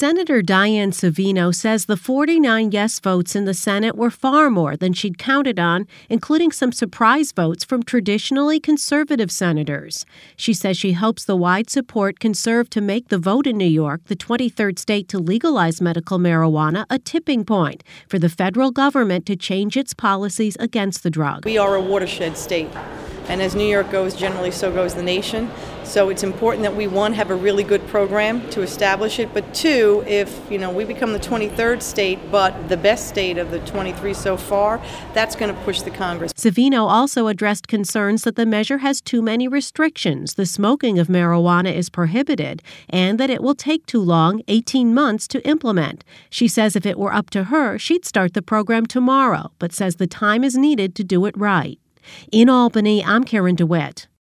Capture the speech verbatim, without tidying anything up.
Senator Diane Savino says the forty-nine yes votes in the Senate were far more than she'd counted on, including some surprise votes from traditionally conservative senators. She says she hopes the wide support can serve to make the vote in New York, the twenty-third state to legalize medical marijuana, a tipping point for the federal government to change its policies against the drug. We are a watershed state, and as New York goes, generally so goes the nation. So it's important that we, one, have a really good program to establish it, but two, if you know we become the twenty-third state, but the best state of the twenty-three so far, that's going to push the Congress. Savino also addressed concerns that the measure has too many restrictions, the smoking of marijuana is prohibited, and that it will take too long, eighteen months, to implement. She says if it were up to her, she'd start the program tomorrow, but says the time is needed to do it right. In Albany, I'm Karen DeWitt.